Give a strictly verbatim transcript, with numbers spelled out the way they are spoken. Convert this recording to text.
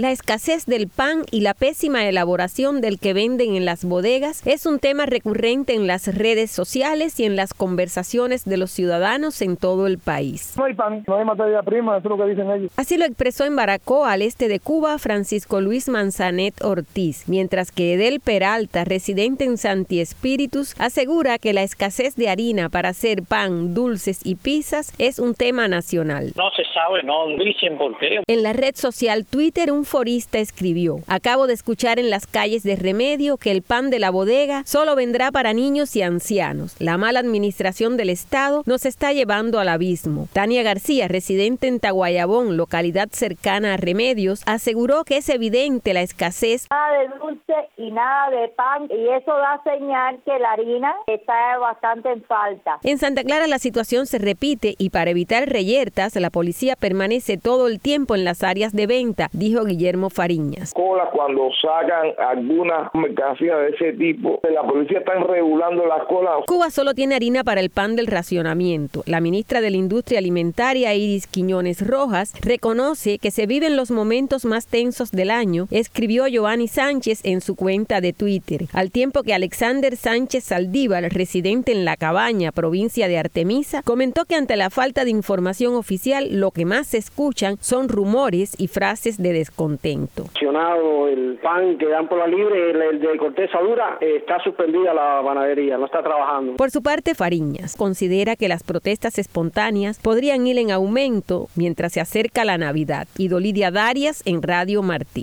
La escasez del pan y la pésima elaboración del que venden en las bodegas es un tema recurrente en las redes sociales y en las conversaciones de los ciudadanos en todo el país. No hay pan, no hay materia prima, eso es lo que dicen ellos. Así lo expresó en Baracoa, al este de Cuba, Francisco Luis Manzanet Ortiz, mientras que Edel Peralta, residente en Santi Espíritus, asegura que la escasez de harina para hacer pan, dulces y pizzas es un tema nacional. No se sabe, no dicen por qué. En la red social Twitter, un forista escribió: acabo de escuchar en las calles de Remedio que el pan de la bodega solo vendrá para niños y ancianos. La mala administración del Estado nos está llevando al abismo. Tania García, residente en Taguayabón, localidad cercana a Remedios, aseguró que es evidente la escasez. Nada de dulce y nada de pan, y eso da señal que la harina está bastante en falta. En Santa Clara la situación se repite y para evitar reyertas, la policía permanece todo el tiempo en las áreas de venta, dijo Guillermo Fariñas. Colas cuando sacan alguna mercancía de ese tipo, la policía está regulando las colas. Cuba solo tiene harina para el pan del racionamiento. La ministra de la Industria Alimentaria, Iris Quiñones Rojas, reconoce que se viven los momentos más tensos del año, escribió Giovanni Sánchez en su cuenta de Twitter, al tiempo que Alexander Sánchez Saldívar, residente en La Cabaña, provincia de Artemisa, comentó que ante la falta de información oficial, lo que más se escuchan son rumores y frases de descontento. El pan que dan por la libre, el, el de corteza dura, está suspendida la panadería, no está trabajando. Por su parte, Fariñas considera que las protestas espontáneas podrían ir en aumento mientras se acerca la Navidad. Idolidia Darias en Radio Martí.